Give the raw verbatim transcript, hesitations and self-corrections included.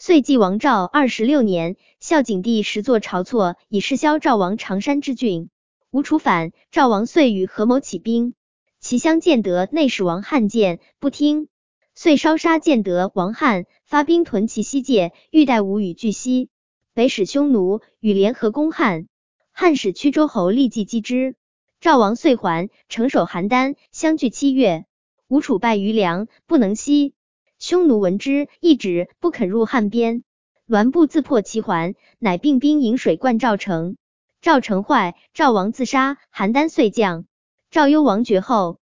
遂继王诏二十六年，孝景帝时作晁错，以示萧赵王常山之郡。吴楚反，赵王遂与合谋起兵。其相建德内史王汉见不听，遂烧杀建德王汉，发兵屯其西界，欲待吴与拒西。北使匈奴与联合攻汉，汉使曲周侯立即击之。赵王遂还，城守邯郸，相距七月。吴楚败于梁，不能西。匈奴闻之，一止，不肯入汉边。栾布自破其环，乃并兵引水灌赵城。赵城坏，赵王自杀，邯郸遂降。赵幽王绝后。